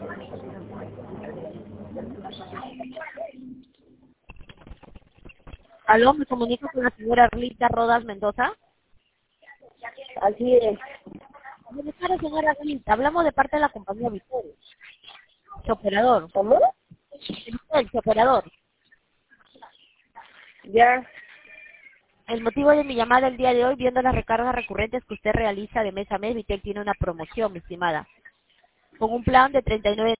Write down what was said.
Aló, me comunico con la señora Rita Rodas Mendoza. Así es. Buenas tardes, señora Rita. Hablamos de parte de la compañía Vitel, su operador. ¿Cómo? Vitel, su operador. Ya. El motivo de mi llamada el día de hoy, viendo las recargas recurrentes que usted realiza de mes a mes, Vitel tiene una promoción, mi estimada. Con un plan de 39